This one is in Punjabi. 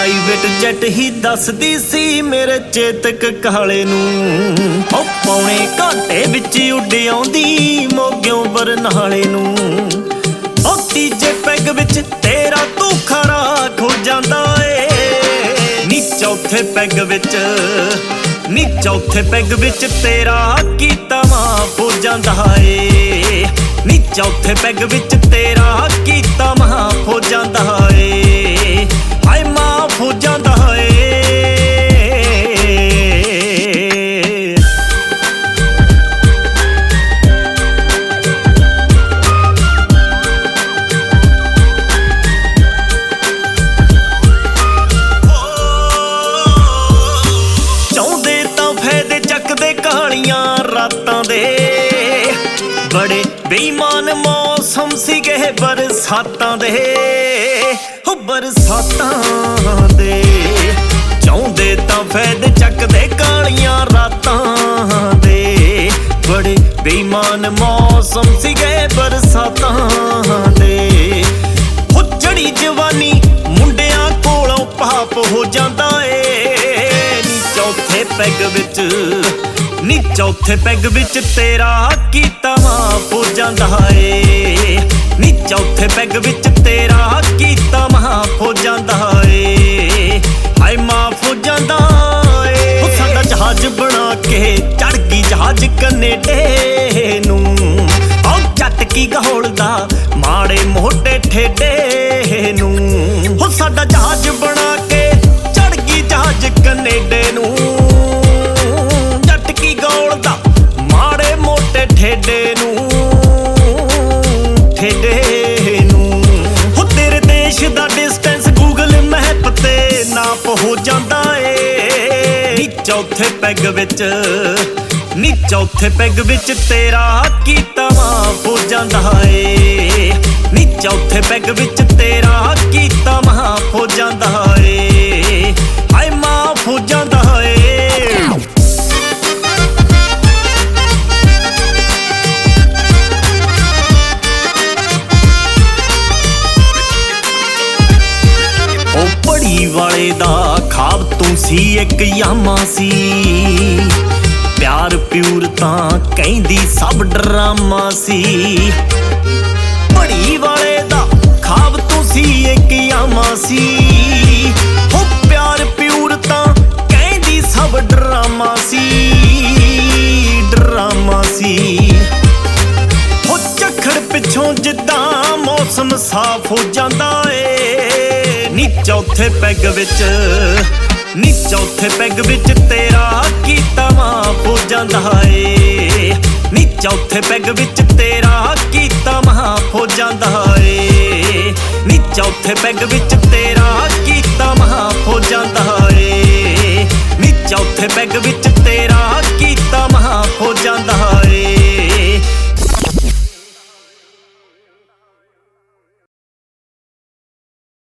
ਪ੍ਰਾਈਵੇਟ ਜੈਟ ਹੀ ਦੱਸਦੀ ਸੀ ਮੇਰੇ ਚੇਤਕ ਕਾਲੇ ਨੂੰ। ਉਹ ਪੌਣੇ ਘੰਟੇ ਵਿੱਚ ਉੱਡ ਆਉਂਦੀ ਮੋਗਿਓਂ ਬਰਨਾਲੇ ਨੂੰ। ਉਹ ਤੀਜੇ ਪੈਗ ਵਿੱਚ ਤੇਰਾ ਤੂੰ ਖਰਾ ਖੋ ਜਾਂਦਾ ਏ ਨੀ ਚੌਥੇ ਪੈਗ ਵਿੱਚ, ਨੀ ਚੌਥੇ ਪੈਗ ਵਿੱਚ ਤੇਰਾ ਕੀਤਾ ਮਾਫ ਹੋ ਜਾਂਦਾ ਏ ਨੀ ਚੌਥੇ ਪੈਗ ਵਿੱਚ ਤੇਰਾ ਕੀਤਾ ਮਾਫ ਹੋ ਜਾਂਦਾ ਏ ਹਾਏ ਮਾਫ ਹੋ ਜਾਂਦਾ ਏ। ਚਾਹੁੰਦੇ ਤਾਂ ਫਾਇਦੇ ਚੱਕਦੇ ਕਹਾਣੀਆਂ ਰਾਤਾਂ ਦੇ, ਬੜੇ ਬੇਈਮਾਨ ਮੌਸਮ ਸੀਗੇ ਬਰਸਾਤਾਂ ਦੇ, ਹੋ ਬਰਸਾਤਾਂ ਦੇ। ਚਾਹੁੰਦੇ ਤਾਂ ਫਾਇਦੇ ਚੱਕਦੇ ਕਾਲੀਆਂ ਰਾਤਾਂ ਦੇ, ਬੜੇ ਬੇਈਮਾਨ ਮੌਸਮ ਸੀਗੇ ਬਰਸਾਤਾਂ ਦੇ। ਹੋ ਜੜੀ ਜਵਾਨੀ ਮੁੰਡਿਆਂ ਕੋਲੋਂ ਪਾਪ ਹੋ ਜਾਂਦਾ ਏ ਨੀ ਚੌਥੇ ਪੈਗ ਵਿੱਚ, ਨੀ ਚੌਥੇ ਪੈਗ ਵਿੱਚ ਤੇਰਾ ਕੀਤਾ ਮਾਫ ਹੋ ਜਾਂਦਾ ਏ ਨੀ ਚੌਥੇ ਪੈਗ ਵਿੱਚ ਤੇਰਾ ਕੀਤਾ ਮਾਫ ਹੋ ਜਾਂਦਾ ਏ ਹਾਏ ਮਾਫ ਹੋ ਜਾਂਦਾ ਏ। ਉਹ ਸਾਡਾ ਜਹਾਜ਼ ਬਣਾ ਕੇ ਚੜ ਗਈ ਜਹਾਜ਼ ਕਨੇਡੇ ਨੂੰ। ਉਹ ਜੱਟ ਕੀ ਗਹੋਲਦਾ ਮਾੜੇ ਮੋਟੇ ਠੇਡੇ ਨੂੰ। ਉਹ ਸਾਡਾ ਜਹਾਜ਼ ਬਣਾ ਕੇ ਚੜ ਗਈ ਜਹਾਜ਼ ਕਨੇਡੇ ਨੂੰ। ਮਾੜੇ ਮੋਟੇ ਠੇਡੇ ਨੂੰ, ਠੇਡੇ ਨੂੰ। ਹੋ ਤੇਰੇ ਦੇਸ਼ ਦਾ ਡਿਸਟੈਂਸ ਗੂਗਲ ਮੈਪ ਤੇ ਨਾਪ ਹੋ ਜਾਂਦਾ ਏ ਨੀ ਚੌਥੇ ਪੈਗ ਵਿੱਚ, ਨੀ ਚੌਥੇ ਪੈਗ ਵਿੱਚ ਤੇਰਾ ਕੀਤਾ ਮਾਫ ਹੋ ਜਾਂਦਾ ਏ ਨੀ ਚੌਥੇ ਪੈਗ ਵਿੱਚ ਤੇਰਾ ਕੀਤਾ ਮਾਫ ਹੋ ਜਾਂਦਾ ਏ ਹਾਏ ਮਾਫ ਹੋ ਜਾਂਦਾ ਏ। ਵਾਲੇ ਦਾ ਖਾਬ ਤੂੰ ਸੀ ਇੱਕ ਯਾਮਾ ਸੀ, ਪਿਆਰ ਪਿਊਰ ਤਾਂ ਕਹਿੰਦੀ ਸਭ ਡਰਾਮਾ ਸੀ। ਬੜੀ ਵਾਲੇ ਦਾ ਖਾਬ ਤੂੰ ਸੀ ਇੱਕ ਯਾਮਾ ਸੀ, ਹੋ ਪਿਆਰ ਪਿਊਰ ਤਾਂ ਕਹਿੰਦੀ ਸਭ ਡਰਾਮਾ ਸੀ, ਡਰਾਮਾ ਸੀ। ਹੋ ਝੱਖੜ ਪਿੱਛੋਂ ਜਿੱਦਾਂ ਮੌਸਮ ਸਾਫ਼ ਹੋ ਜਾਂਦਾ ਏ ਨੀ ਚੌਥੇ ਪੈਗ ਵਿੱਚ, ਨੀ ਚੌਥੇ ਪੈਗ ਵਿੱਚ ਤੇਰਾ ਕੀਤਾ ਮਾਫ ਹੋ ਜਾਂਦਾ ਏ ਨੀ ਚੌਥੇ ਪੈਗ ਵਿੱਚ ਤੇਰਾ ਕੀਤਾ ਮਾਫ ਹੋ ਜਾਂਦਾ ਏ ਨੀ ਚੌਥੇ ਪੈਗ ਵਿੱਚ ਤੇਰਾ ਕੀਤਾ ਮਾਫ ਹੋ ਜਾਂਦਾ ਏ ਨੀ ਚੌਥੇ ਪੈਗ ਵਿੱਚ ਤੇਰਾ